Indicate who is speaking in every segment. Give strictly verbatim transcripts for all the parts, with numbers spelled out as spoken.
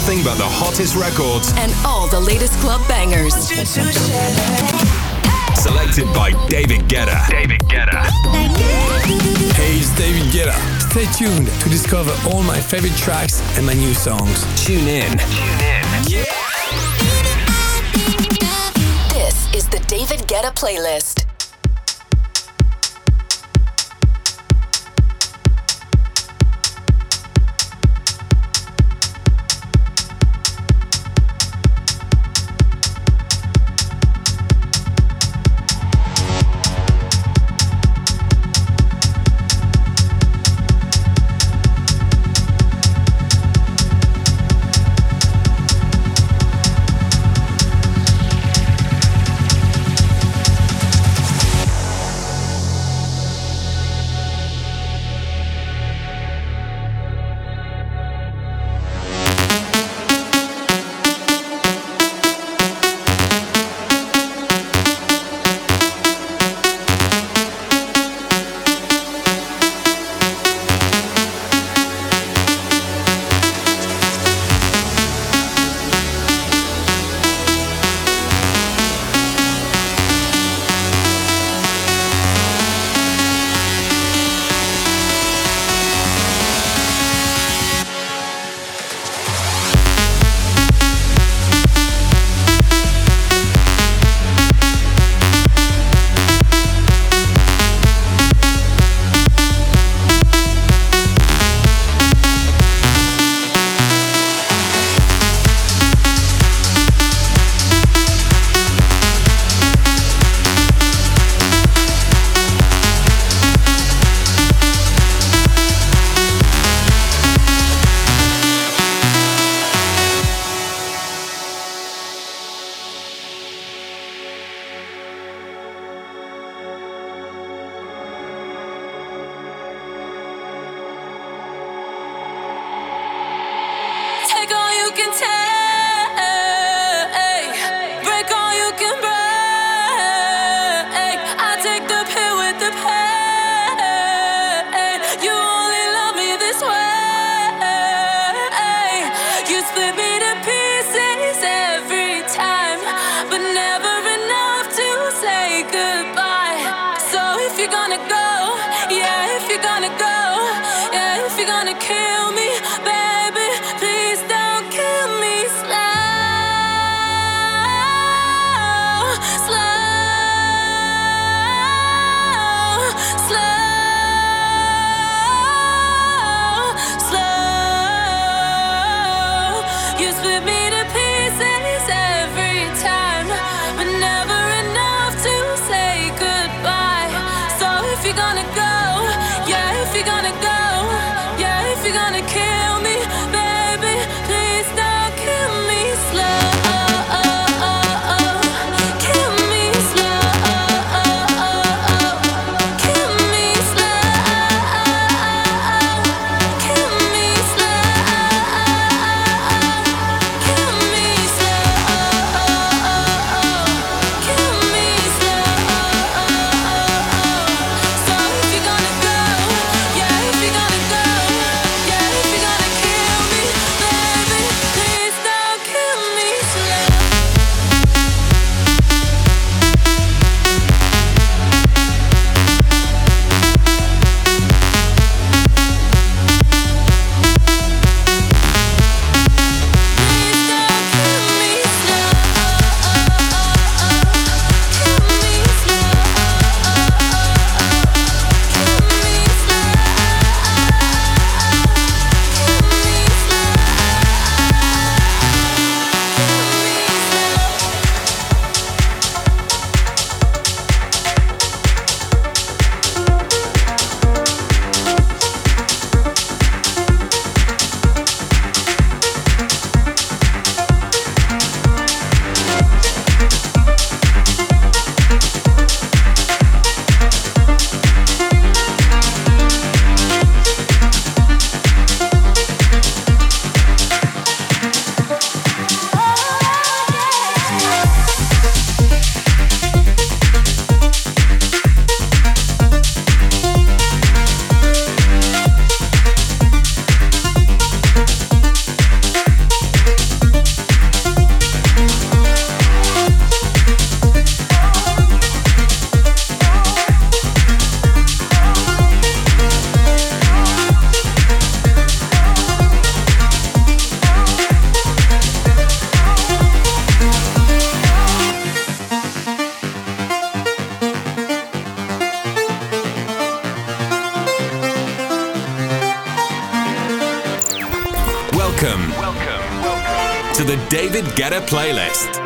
Speaker 1: nothing but the hottest records
Speaker 2: and all the latest club bangers.
Speaker 1: Selected by David Guetta. David Guetta.
Speaker 3: Hey, it's David Guetta. Stay tuned to discover all my favorite tracks and my new songs.
Speaker 1: Tune in. Tune in. Yeah.
Speaker 2: This is the David Guetta playlist.
Speaker 4: Kill me, baby, please don't kill me.
Speaker 1: Welcome. Welcome. Welcome to the David Guetta playlist.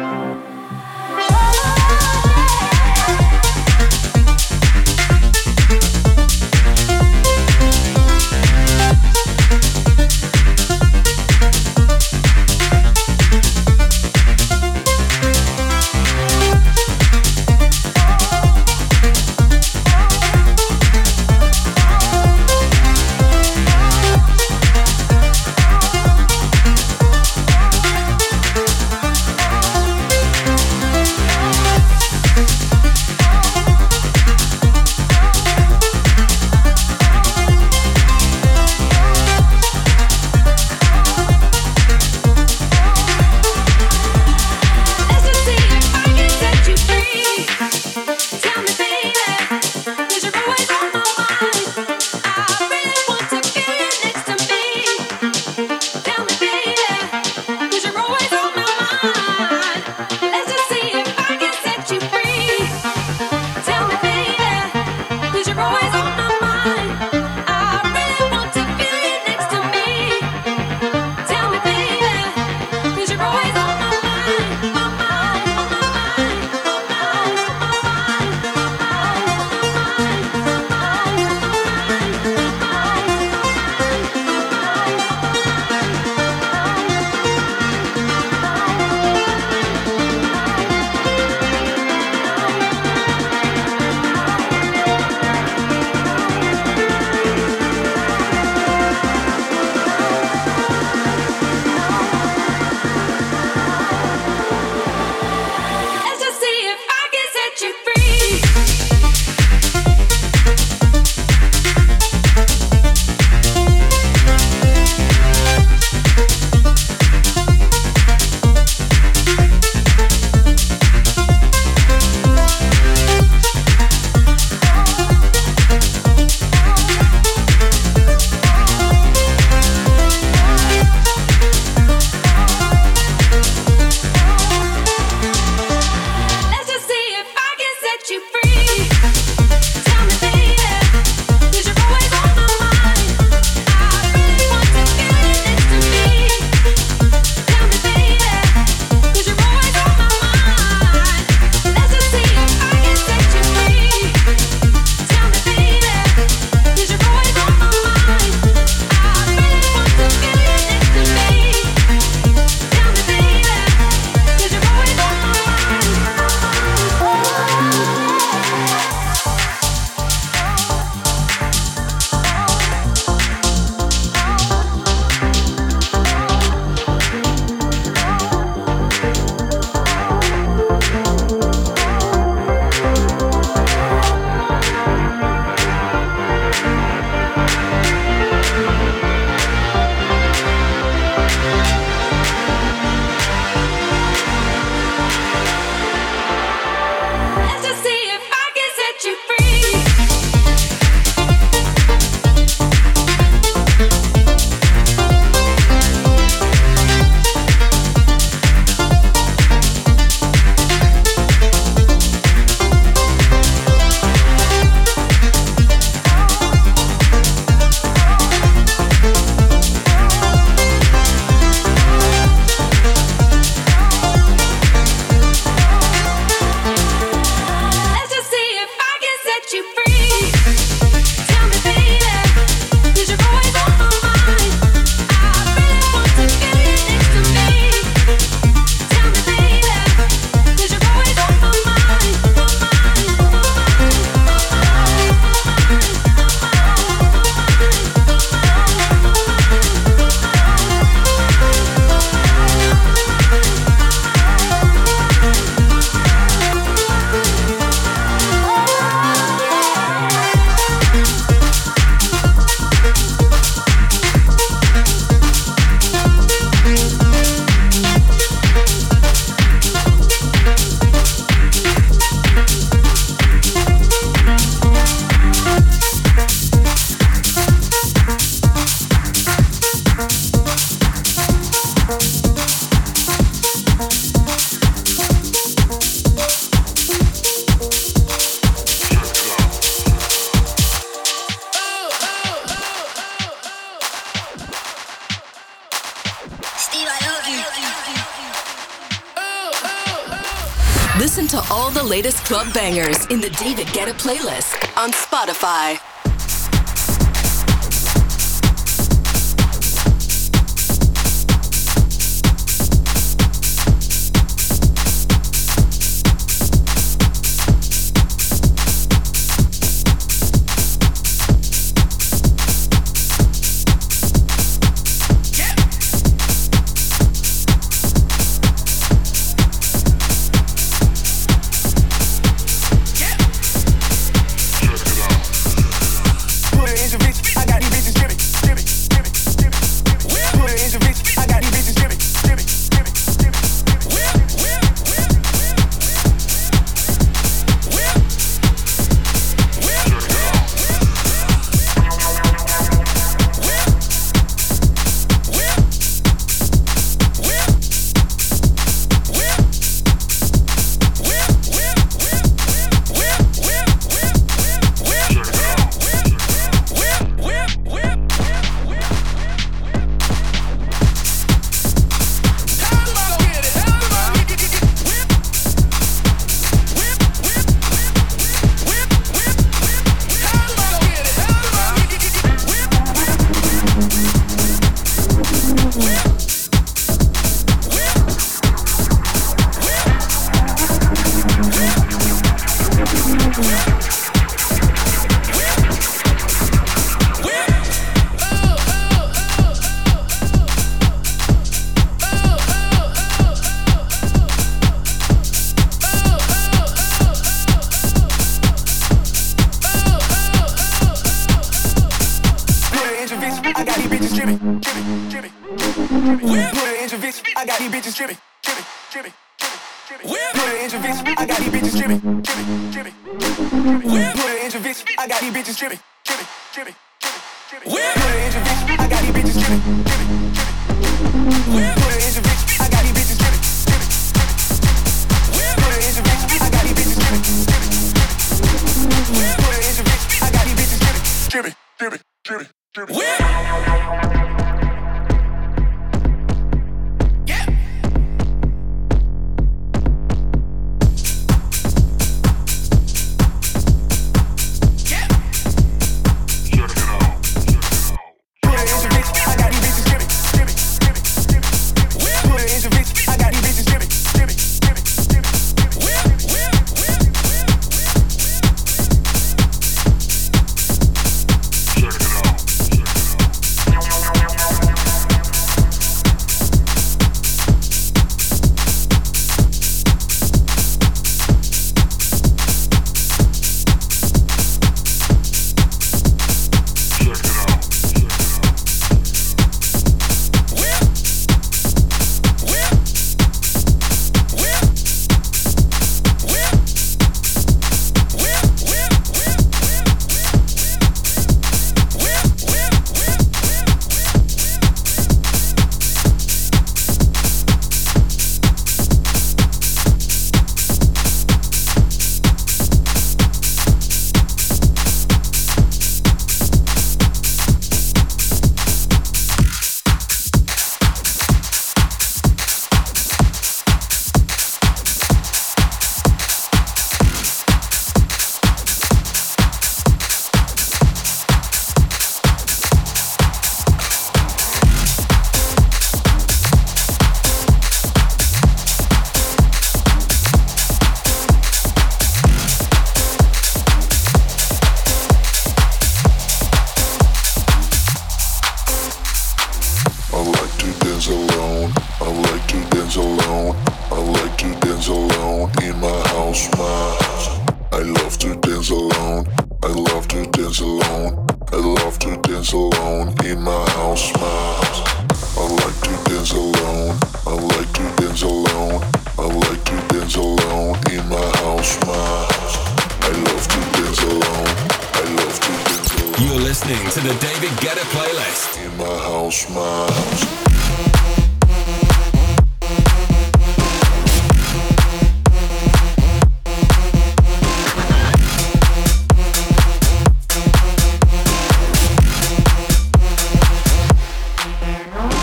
Speaker 2: Listen to all the latest club bangers in the David Guetta playlist on Spotify.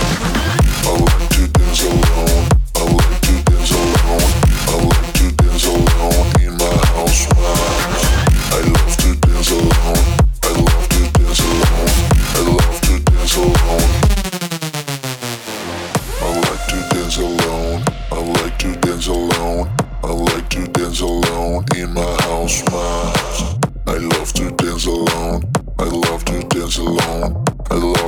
Speaker 4: I like to dance alone. I like to dance alone. I like to dance alone.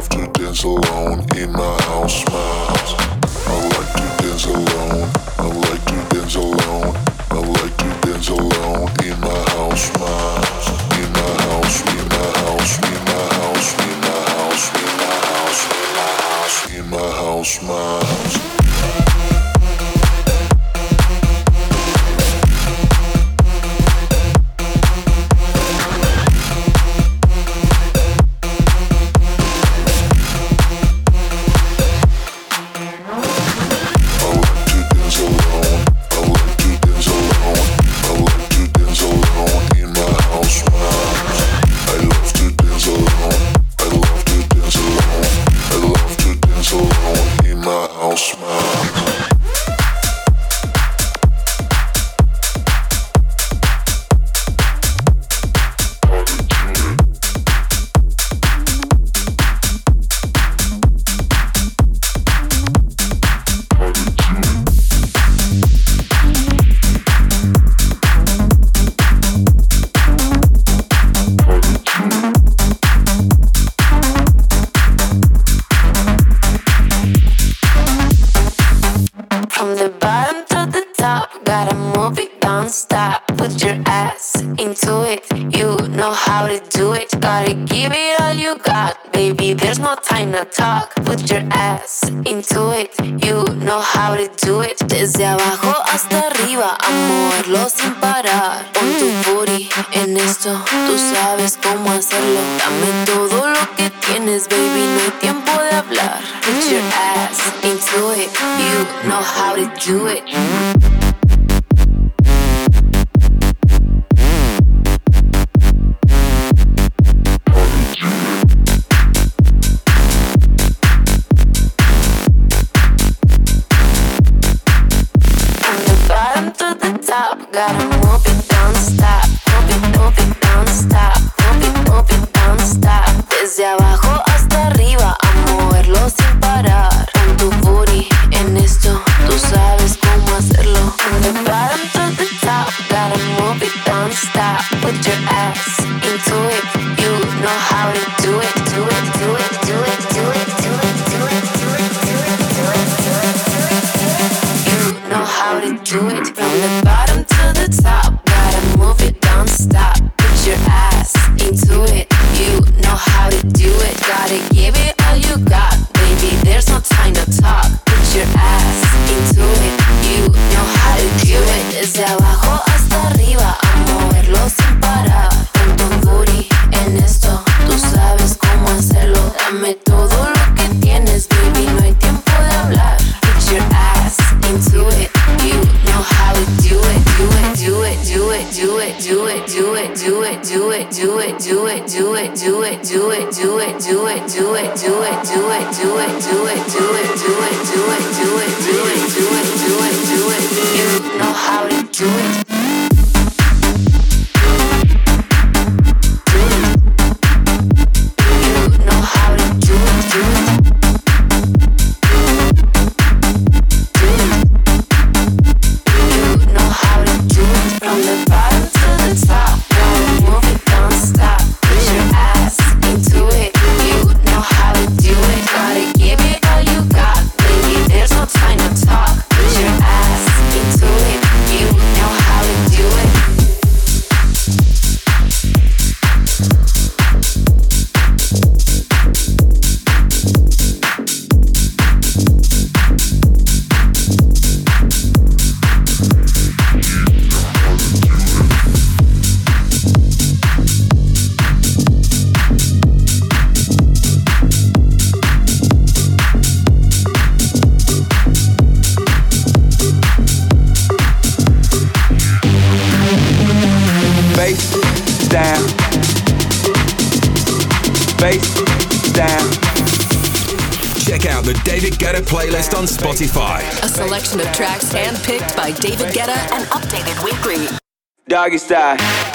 Speaker 1: Playlist on Spotify.
Speaker 2: A selection of tracks handpicked by David Guetta and updated weekly.
Speaker 4: Doggy style.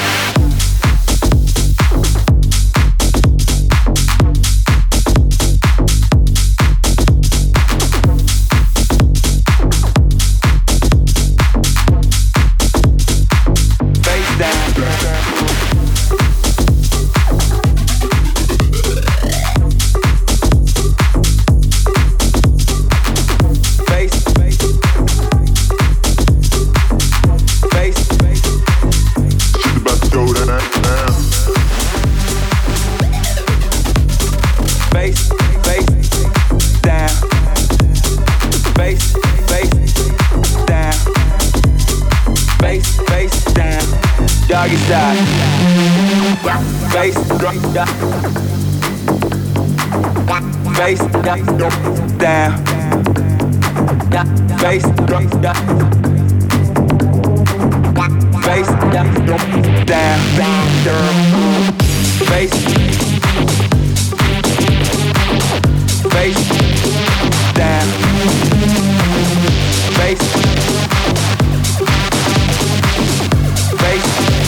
Speaker 4: Face down. face, face down, face, face down, face, face down, doggy style, face down, face down, face down, face down, down, down, face, face down, face, face,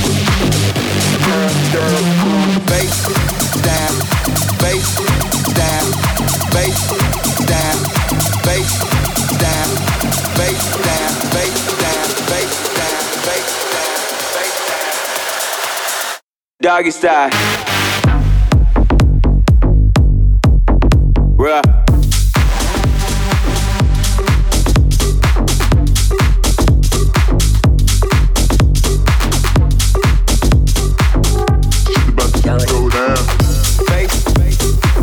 Speaker 4: face down, face down, face down, face down, face down, face down, face down, face down, face down. Doggy style. Bruh. Go down. Face, face.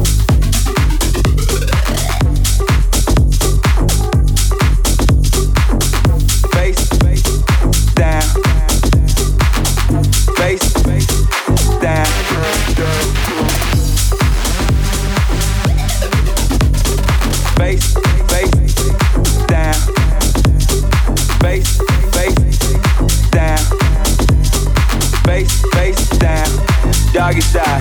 Speaker 4: Face, face, down. Face, face, down. Face, face, down. Face, face, down. Face, face, down. Doggy style.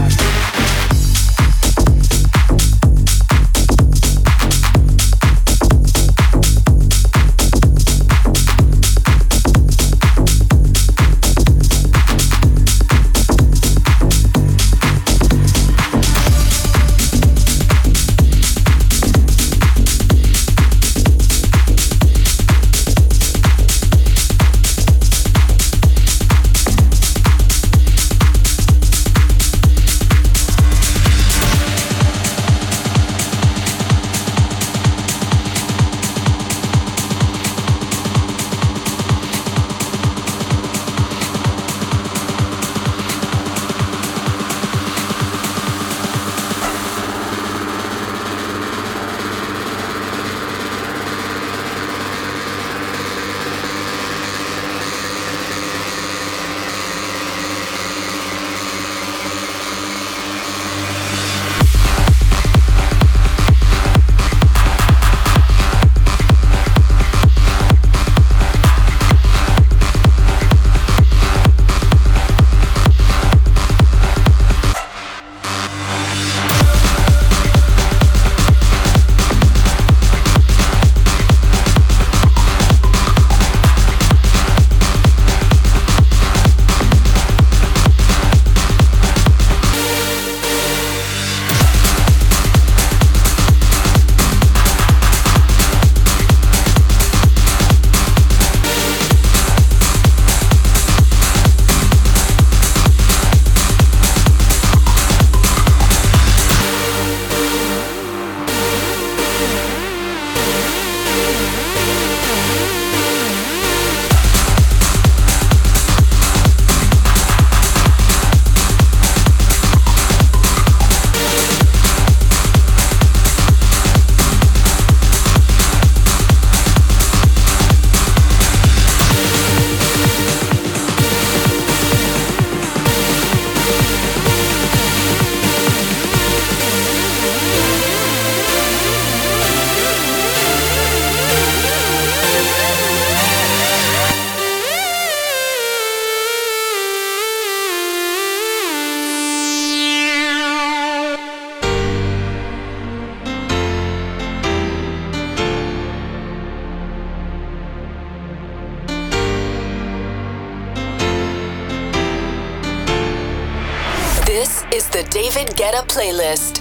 Speaker 2: This is the David Guetta playlist.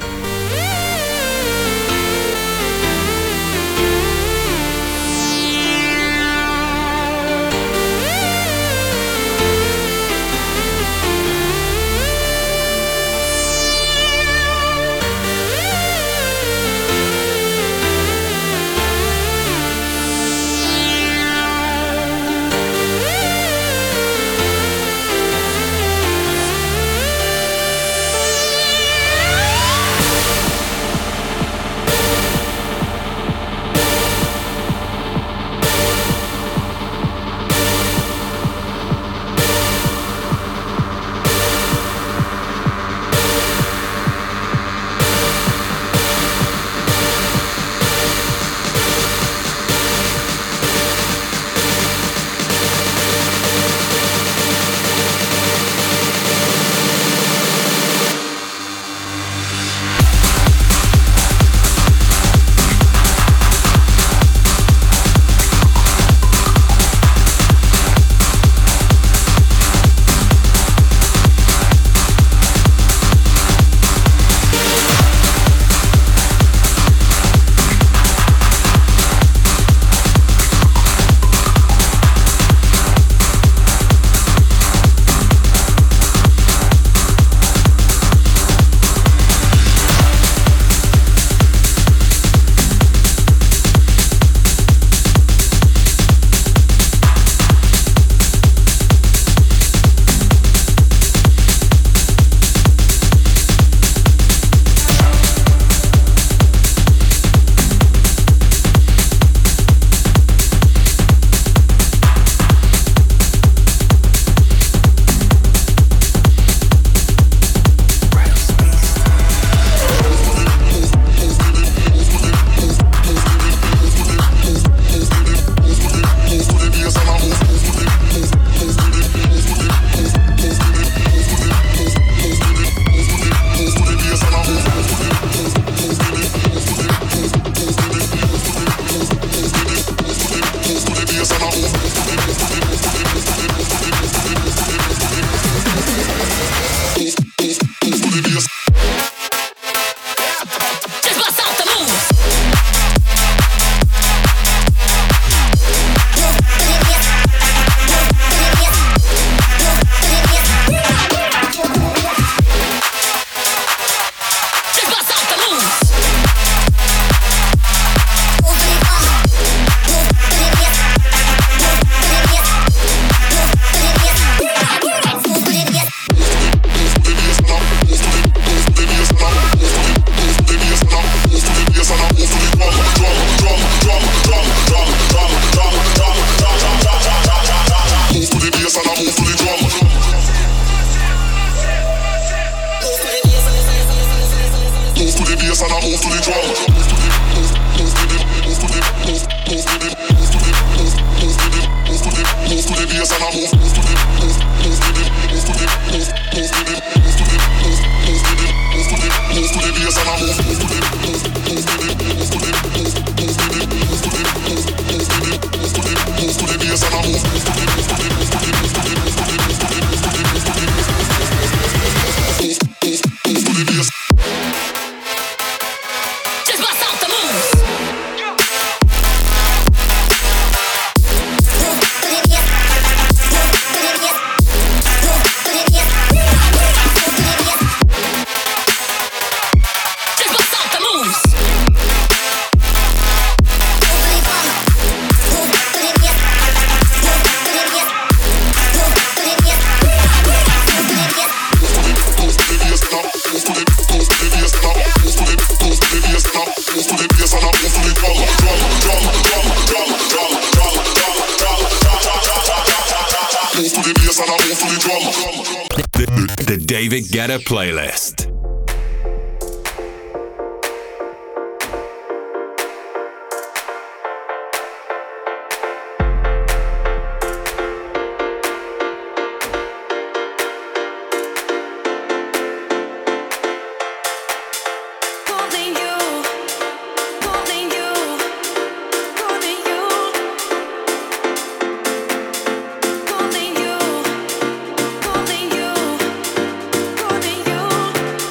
Speaker 1: The, the David Guetta playlist.
Speaker 5: Calling you, calling you, calling you.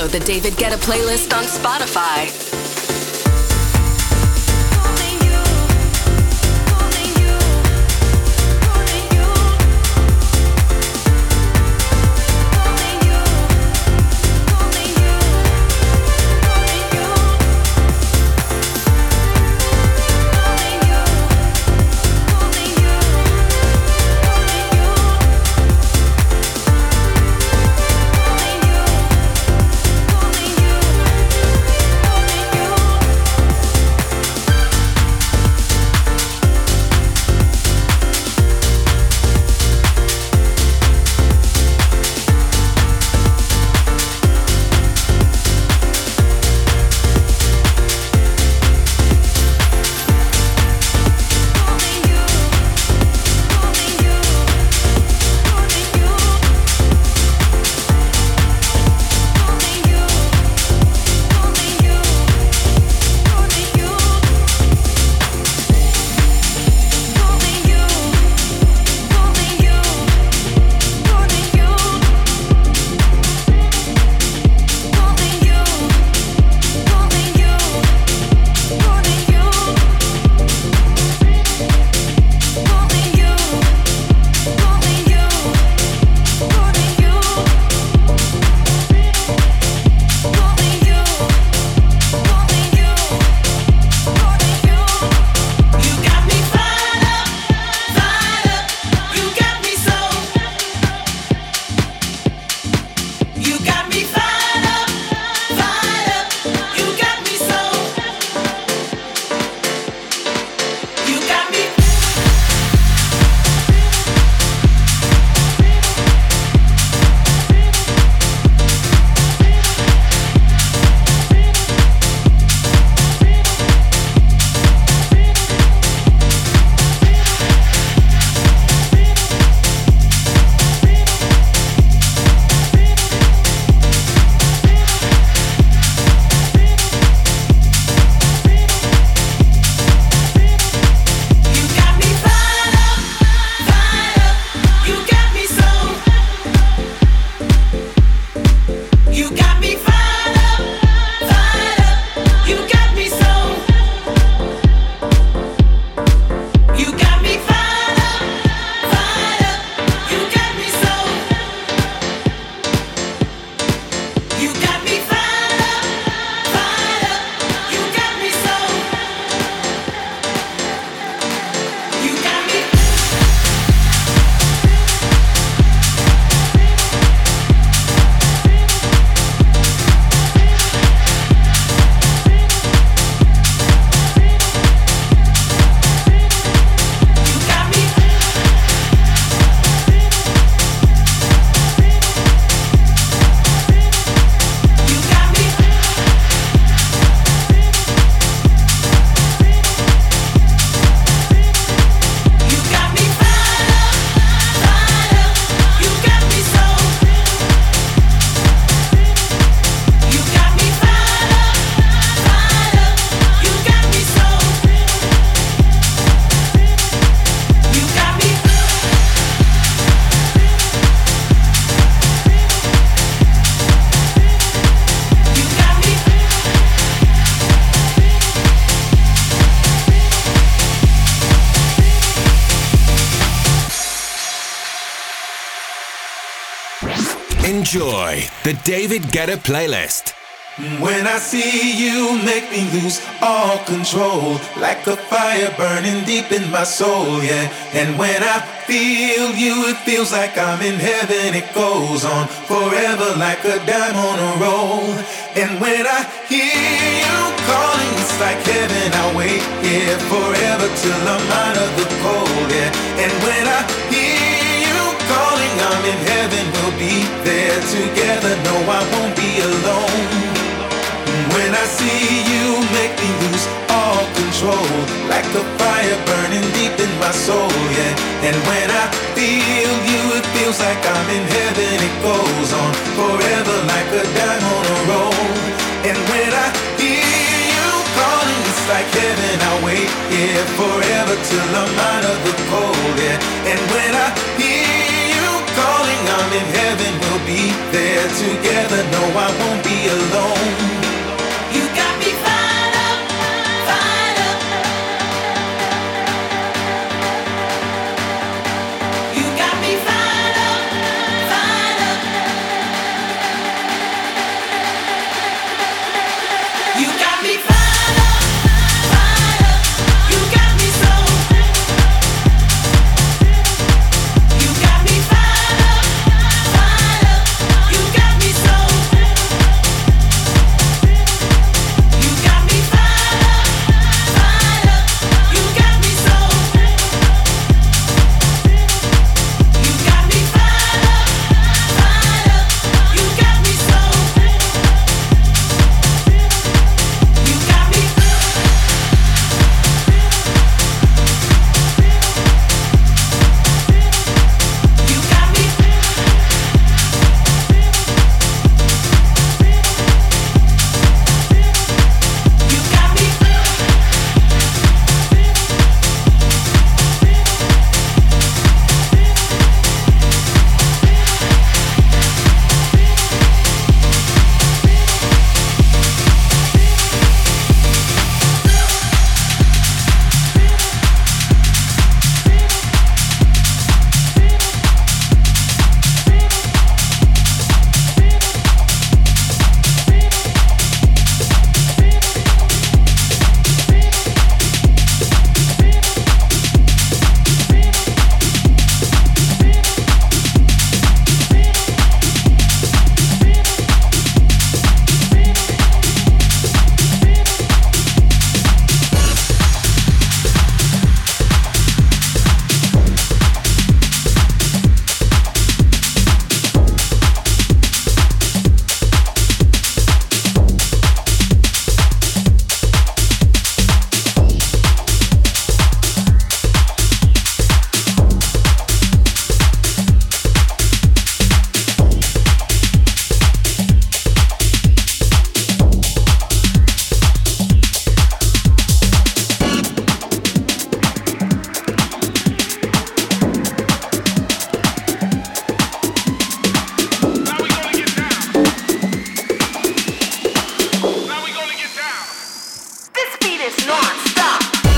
Speaker 2: Follow the David Guetta playlist on Spotify.
Speaker 1: Enjoy the David Guetta playlist.
Speaker 5: When I see you, make me lose all control, like a fire burning deep in my soul, yeah. And when I feel you, it feels like I'm in heaven. It goes on forever like a dime on a roll. And when I hear you calling, it's like heaven. I wait here forever till I'm out of the cold, yeah. And when I hear you calling, I'm in heaven. We'll be there together. No, I won't be alone. When I see you, make me lose all control, like a fire burning deep in my soul, yeah. And when I feel you, it feels like I'm in heaven. It goes on forever like a dime on a roll. And when I hear you calling, it's like heaven. I wait here forever till I'm out of the cold, yeah. And when I hear you calling, I'm in heaven. We'll be there together. No, I won't be alone.
Speaker 6: You got me fired up, fired up. You got me fired up, fired up. You got me fired up, fired up. You got me so. You got me fired up, fired up. You got me so. You got me fired up, fired up. You got me so. You got me fired up, fired up. You got me so. You got me. You got me. You got me. This beat is non-stop.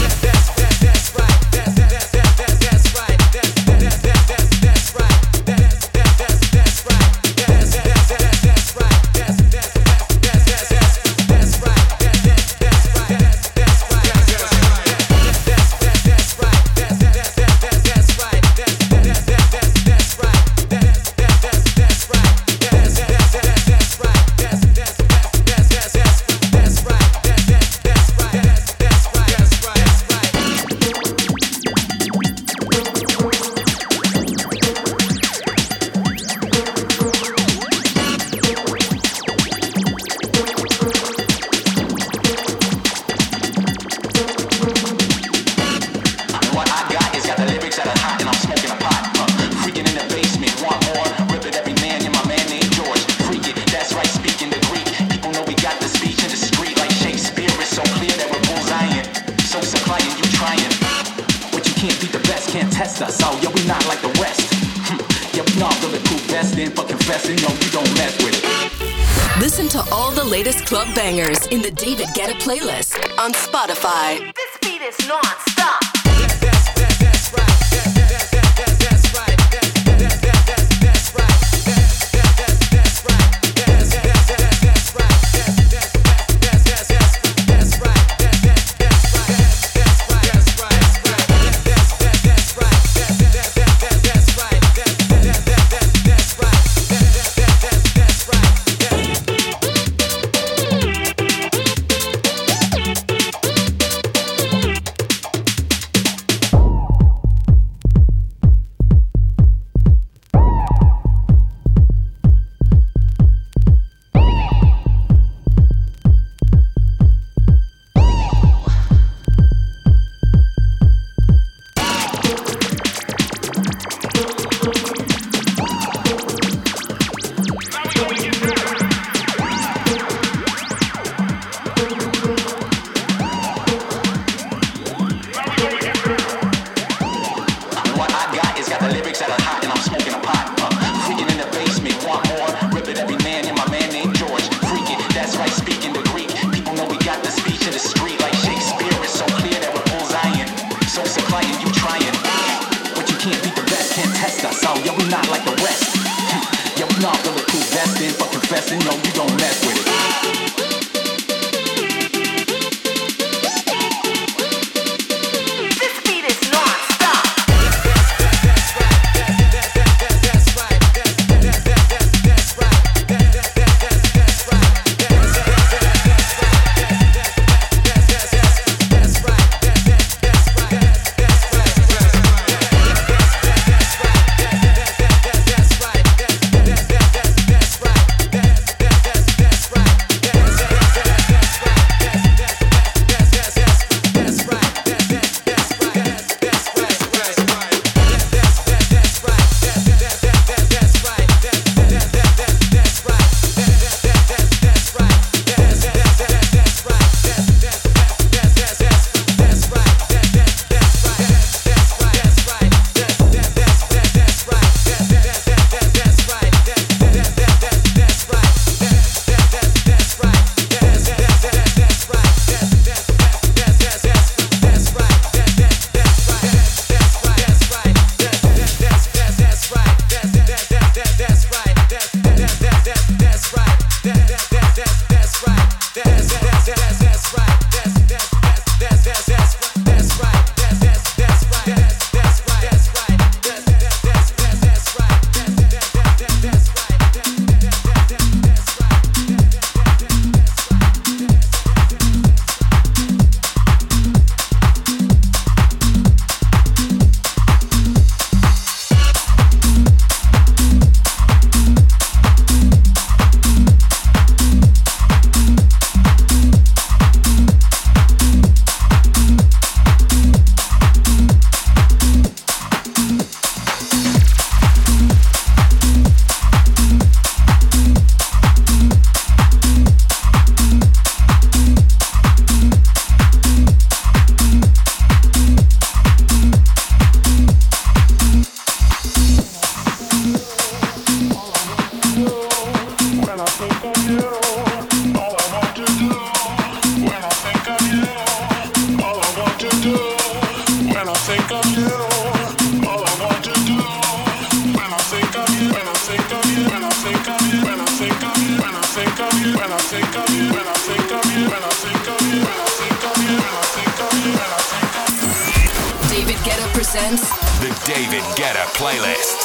Speaker 7: What I got is got the lyrics that are hot and I'm smoking a pot. Uh, freaking in the basement, want more? Rip it every man, yeah, my man named George. Freak it, that's right, speaking the Greek. People know we got the speech in the street like Shakespeare. It's so clear that we're bullseyeing. So supplying, you trying. But you can't beat the best, can't test us. Oh, yeah, we not like the West. Hm. Yeah, we not bulletproof vest in, but confessing, no, you don't mess with it.
Speaker 2: Listen to all the latest club bangers in the David Guetta playlist on Spotify.
Speaker 6: This beat is non-stop.
Speaker 7: investing, fuck confessing, no, you don't mess with it.
Speaker 2: David Guetta presents
Speaker 1: The David Guetta Playlist.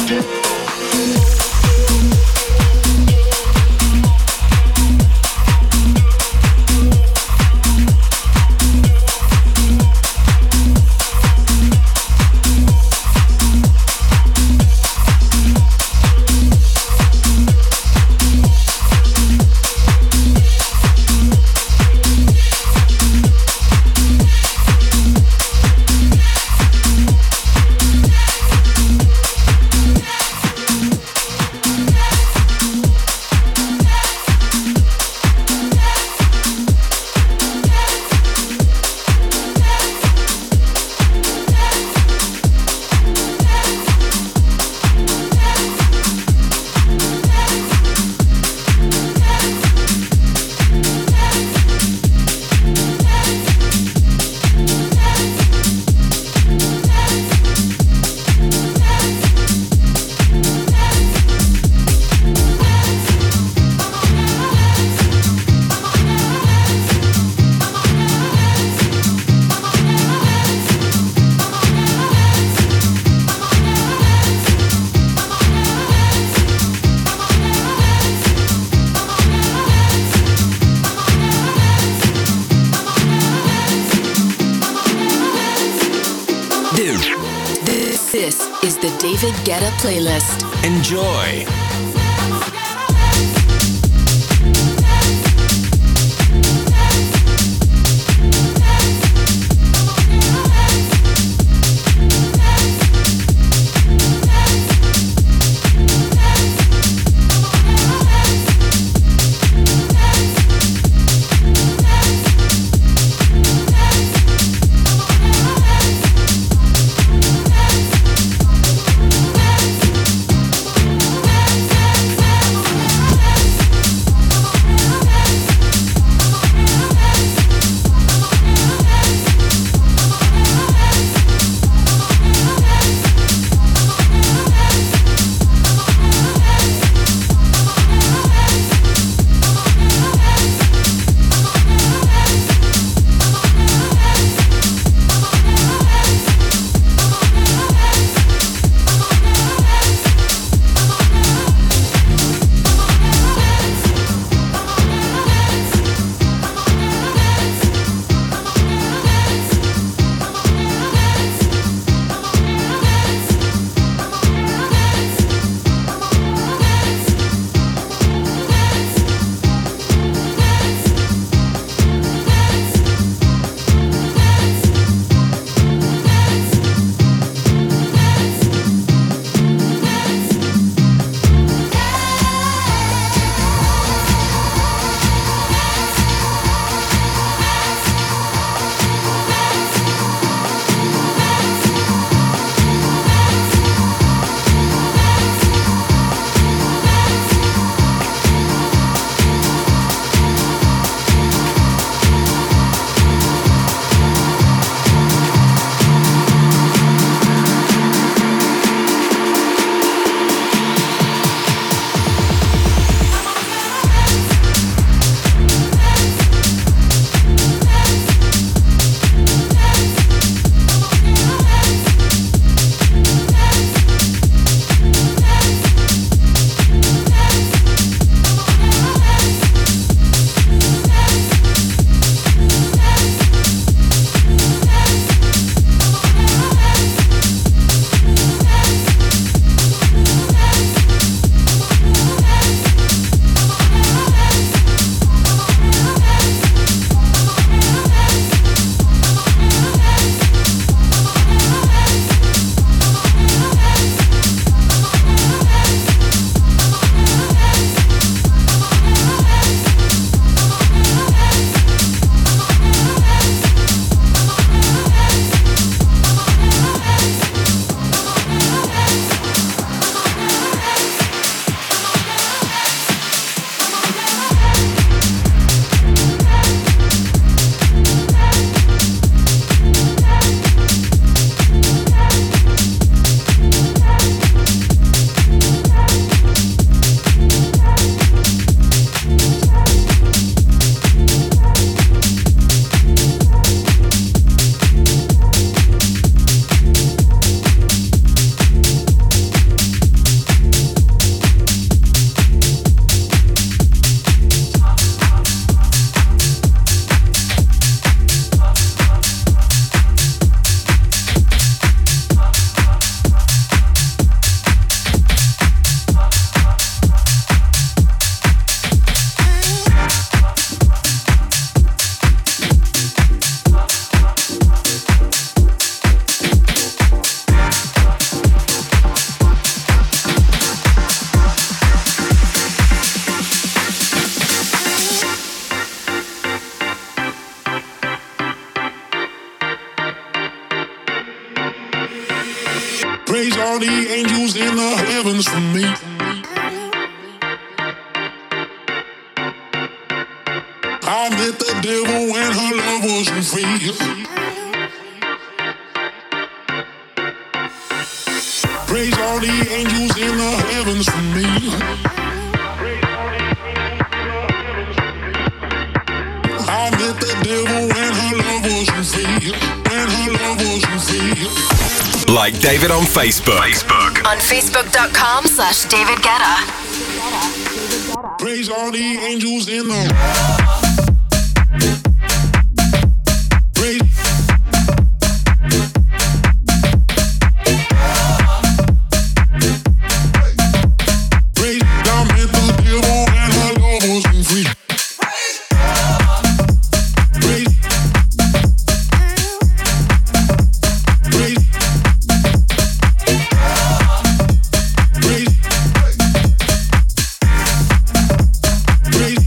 Speaker 2: This is the David Guetta playlist.
Speaker 1: Enjoy.
Speaker 6: We'll be right back.
Speaker 8: Praise all the angels in the heavens for me. I met the devil when her love wasn't free. Praise all the angels in the heavens for me. I met the devil when her love wasn't free. When her love wasn't free.
Speaker 1: Like David on Facebook. Facebook.
Speaker 2: On Facebook.com slash David Guetta.
Speaker 8: Praise all the angels in the praise. Praise. I met the devil and her love wasn't free. Praise. Praise. Praise. Praise.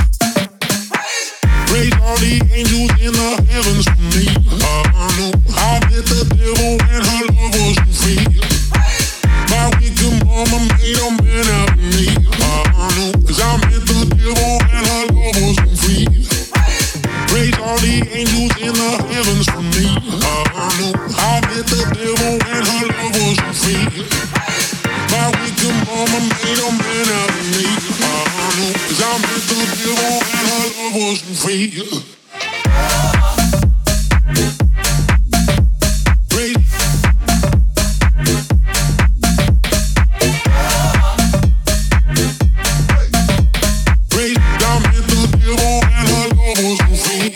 Speaker 8: Praise all the angels in the heavens for me. I know I met the devil and her love wasn't free. My wicked mama made a man out of me. I know, 'cause I met the devil and her love wasn't free. Praise all the angels in the heavens for me. I know I met the devil and her love wasn't free. My wicked mama made a man out of me. I know, 'cause I met the devil and her love wasn't free. Praise. Praise. I met the devil and her love wasn't free.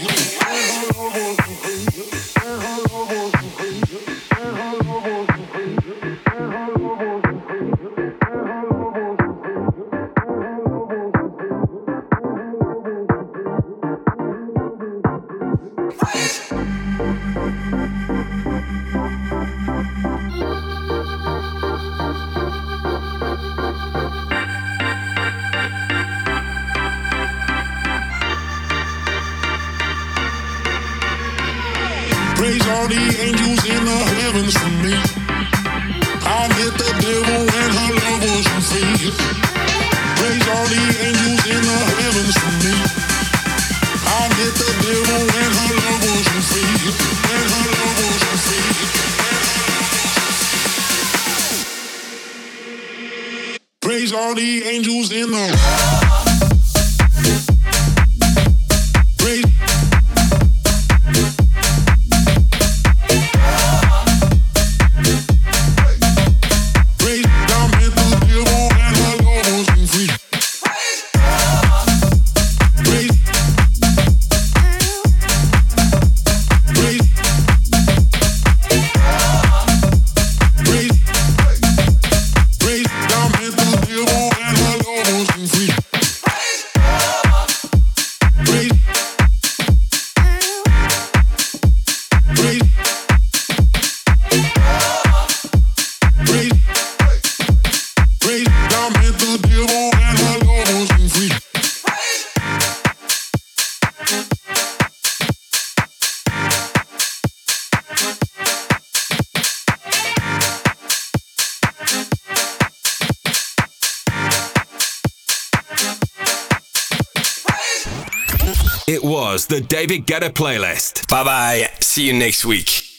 Speaker 8: Praise all the angels in the heavens for me. I met the devil and her love wasn't free. Praise all the angels in the heavens for me. I met the devil and her love wasn't free. And her love wasn't free. Praise all the angels in the praise. Praise. I met the devil and her love wasn't free. Praise. Praise. Praise. Praise. I met the devil and her love wasn't free. Praise. Praise. Praise. Praise. I met the devil and her love wasn't free.
Speaker 1: It was the David Guetta playlist.
Speaker 3: Bye bye. See you next week.